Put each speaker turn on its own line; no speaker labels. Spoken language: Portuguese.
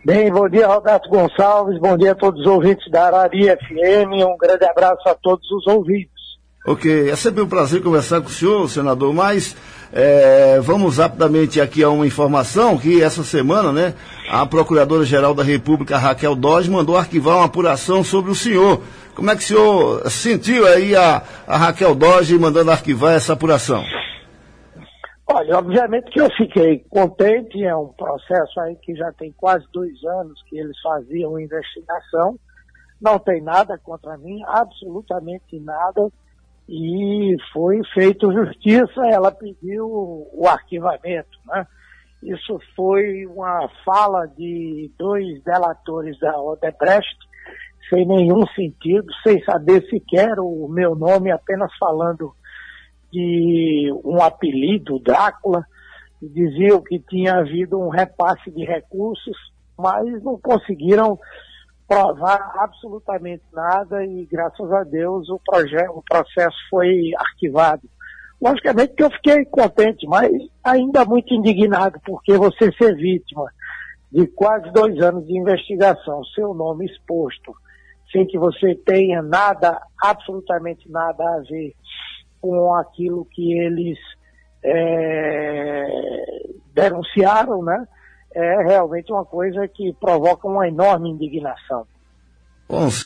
Bem, bom dia, Roberto Gonçalves, bom dia a todos os ouvintes da Arari FM, um grande abraço a todos os ouvintes.
Ok, é sempre um prazer conversar com o senhor, senador, mas vamos rapidamente aqui a uma informação que essa semana, né, a Procuradora-Geral da República, Raquel Dodge, mandou arquivar uma apuração sobre o senhor. Como é que o senhor sentiu aí a Raquel Dodge mandando arquivar essa apuração?
Olha, obviamente que eu fiquei contente, é um processo aí que já tem quase 2 anos que eles faziam investigação, não tem nada contra mim, absolutamente nada, e foi feito justiça, ela pediu o arquivamento, né? Isso foi uma fala de 2 delatores da Odebrecht, sem nenhum sentido, sem saber sequer o meu nome, apenas falando de um apelido, Drácula, diziam que tinha havido um repasse de recursos, mas não conseguiram provar absolutamente nada e, graças a Deus, o processo foi arquivado. Logicamente que eu fiquei contente, mas ainda muito indignado, porque você ser vítima de quase 2 anos de investigação, seu nome exposto, sem que você tenha nada, absolutamente nada a ver com aquilo que eles denunciaram, né? É realmente uma coisa que provoca uma enorme indignação.
Bom,